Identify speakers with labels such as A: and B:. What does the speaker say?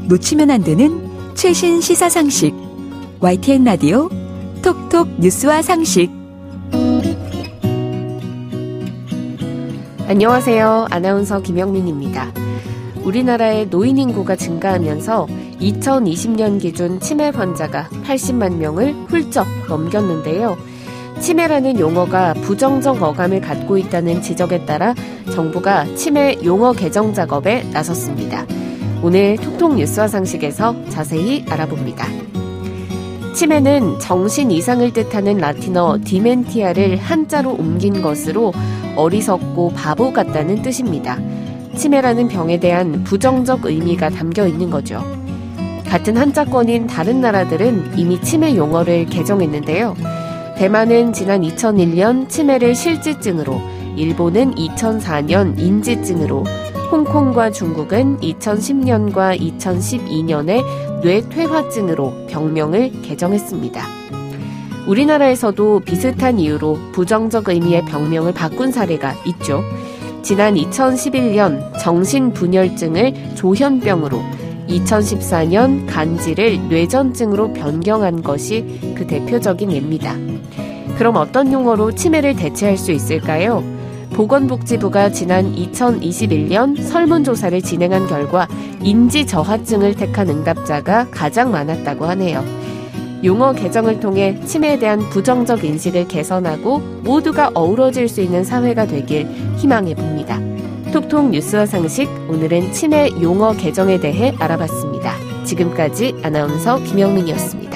A: 놓치면 안 되는 최신 시사 상식. YTN 라디오 톡톡 뉴스와 상식.
B: 안녕하세요. 아나운서 김영민입니다. 우리나라의 노인 인구가 증가하면서 2020년 기준 치매 환자가 80만 명을 훌쩍 넘겼는데요. 치매라는 용어가 부정적 어감을 갖고 있다는 지적에 따라 정부가 치매 용어 개정 작업에 나섰습니다. 오늘 톡톡 뉴스와 상식에서 자세히 알아봅니다. 치매는 정신 이상을 뜻하는 라틴어 디멘티아를 한자로 옮긴 것으로 어리석고 바보 같다는 뜻입니다. 치매라는 병에 대한 부정적 의미가 담겨 있는 거죠. 같은 한자권인 다른 나라들은 이미 치매 용어를 개정했는데요. 대만은 지난 2001년 치매를 실지증으로, 일본은 2004년 인지증으로, 홍콩과 중국은 2010년과 2012년에 뇌퇴화증으로 병명을 개정했습니다. 우리나라에서도 비슷한 이유로 부정적 의미의 병명을 바꾼 사례가 있죠. 지난 2011년 정신분열증을 조현병으로, 2014년 간질을 뇌전증으로 변경한 것이 그 대표적인 예입니다. 그럼 어떤 용어로 치매를 대체할 수 있을까요? 보건복지부가 지난 2021년 설문조사를 진행한 결과 인지저하증을 택한 응답자가 가장 많았다고 하네요. 용어 개정을 통해 치매에 대한 부정적 인식을 개선하고 모두가 어우러질 수 있는 사회가 되길 희망해 봅니다. 톡톡 뉴스와 상식, 오늘은 치매 용어 개정에 대해 알아봤습니다. 지금까지 아나운서 김영민이었습니다.